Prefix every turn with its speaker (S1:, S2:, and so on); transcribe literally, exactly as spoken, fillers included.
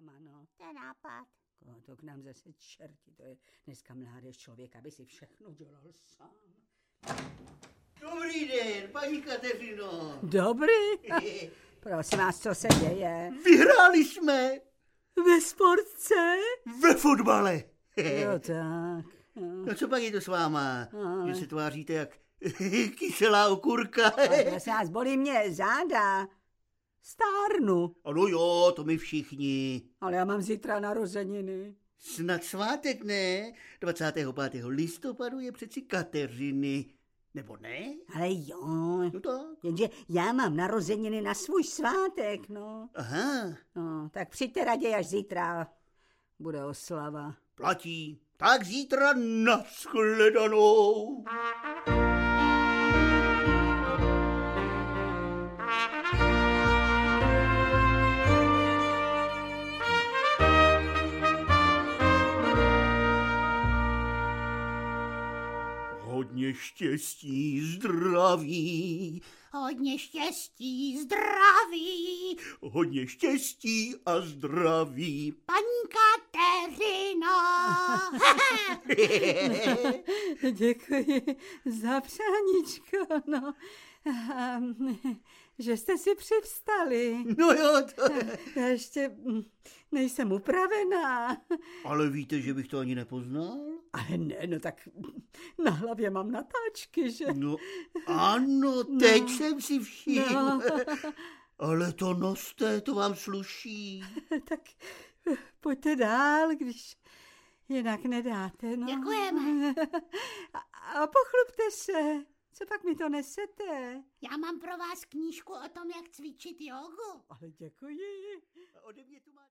S1: sama, no.
S2: To je nápad.
S1: No, to k nám zase čerti, to je dneska mládež člověk, aby si všechno dělal sám.
S3: Dobrý den, paní Kateřino.
S1: Dobrý. Prosím vás, co se děje?
S3: Vyhráli jsme.
S1: Ve sportce?
S3: Ve fotbale.
S1: Jo, tak. No.
S3: No co pak je to s váma?
S1: No,
S3: že se tváříte jak kyselá okurka.
S1: Prosím vás, bolí mě záda. Stárnu.
S3: Ano jo, to my všichni.
S1: Ale já mám zítra narozeniny.
S3: Snad svátek ne? dvacátého pátého listopadu je přeci Kateřiny. Nebo ne?
S1: Ale jo.
S3: No tak.
S1: Jenže já mám narozeniny na svůj svátek, no.
S3: Aha.
S1: No, tak přijďte raději, až zítra bude oslava.
S3: Platí. Tak zítra nashledanou. Hodně štěstí, zdraví.
S2: Hodně štěstí, zdraví.
S3: Hodně štěstí a zdraví.
S2: Paní Kateřino.
S1: Děkuji za přáníčko, no. A, že jste si přivstali.
S3: No jo, to...
S1: Já ještě nejsem upravená.
S3: Ale víte, že bych to ani nepoznal?
S1: Ale ne, no tak na hlavě mám natáčky, že?
S3: No ano, teď no. jsem si všiml.
S1: No.
S3: Ale to noste, to vám sluší.
S1: Tak pojďte dál, když jinak nedáte, no.
S2: Děkujeme.
S1: A, a pochlupte se. Co pak mi to nesete?
S2: Já mám pro vás knížku o tom, jak cvičit jogu.
S1: Ale děkuji.
S3: A ode mě tu máte...